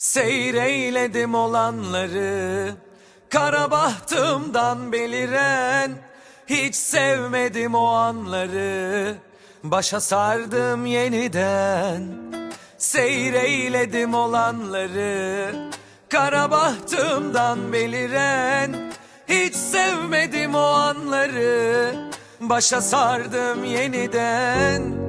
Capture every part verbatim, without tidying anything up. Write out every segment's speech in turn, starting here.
Seyreyledim olanları, kara bahtımdan beliren. Hiç sevmedim o anları, başa sardım yeniden. Seyreyledim olanları, kara bahtımdan beliren. Hiç sevmedim o anları, başa sardım yeniden.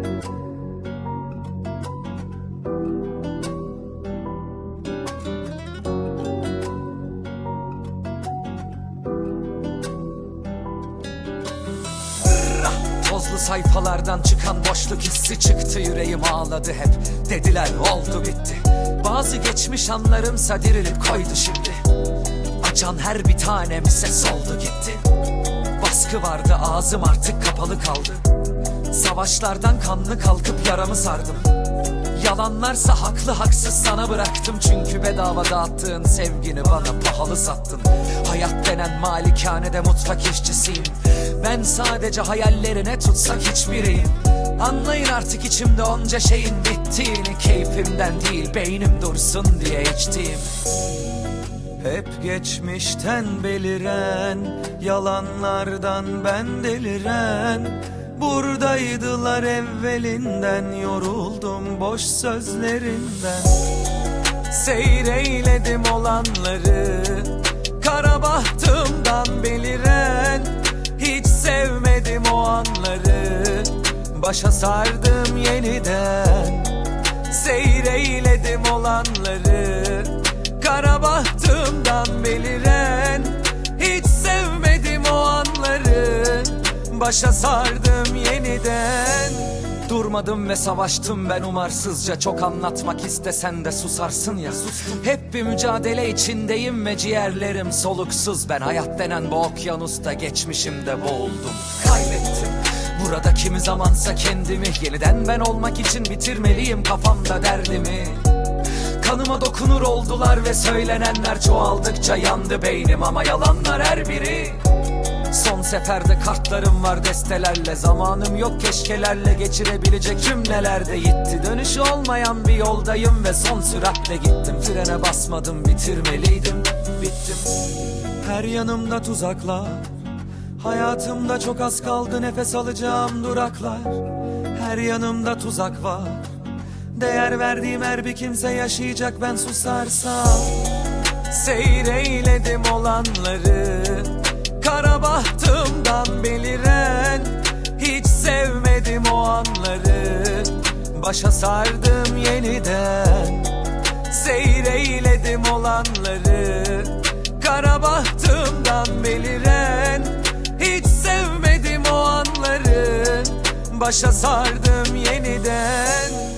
Tozlu sayfalardan çıkan boşluk hissi çıktı, yüreğim ağladı hep. Dediler oldu bitti. Bazı geçmiş anlarımsa dirilip koydu şimdi. Açan her bir tanem ses oldu gitti. Baskı vardı, ağzım artık kapalı kaldı. Savaşlardan kanlı kalkıp yaramı sardım. Yalanlarsa haklı haksız sana bıraktım. Çünkü bedava dağıttığın sevgini bana pahalı sattın. Hayat denen malikanede mutfak işçisiyim. Ben sadece hayallerine tutsak hiçbiriyim. Anlayın artık içimde onca şeyin bittiğini. Keyfimden değil beynim dursun diye içtiğim. Hep geçmişten beliren, yalanlardan ben deliren. Buradaydılar evvelinden, yoruldum boş sözlerinden. Seyreyledim olanları, kara bahtımdan beliren. Hiç sevmedim o anları, başa sardım yeniden. Seyreyledim olanları, kara bahtımdan beliren. Hiç sevmedim o anları, başa sardım yeniden. Durmadım ve savaştım ben umarsızca. Çok anlatmak istesen de susarsın ya. Sustum. Hep bir mücadele içindeyim ve ciğerlerim soluksuz. Ben hayat denen bu okyanusta geçmişimde boğuldum. Kaybettim burada kimi zamansa kendimi. Yeniden ben olmak için bitirmeliyim kafamda derdimi. Kanıma dokunur oldular ve söylenenler çoğaldıkça yandı beynim. Ama yalanlar her biri. Son seferde kartlarım var destelerle. Zamanım yok keşkelerle geçirebilecek cümlelerde yitti. Dönüşü olmayan bir yoldayım ve son süratle gittim. Frene basmadım, bitirmeliydim, bittim. Her yanımda tuzaklar, hayatımda çok az kaldı nefes alacağım duraklar. Her yanımda tuzak var, değer verdiğim her bir kimse yaşayacak ben susarsam. Seyreyledim olanları, kara bahtımdan beliren. Hiç sevmedim o anları, başa sardım yeniden. Seyreyledim olanları, kara bahtımdan beliren. Hiç sevmedim o anları, başa sardım yeniden.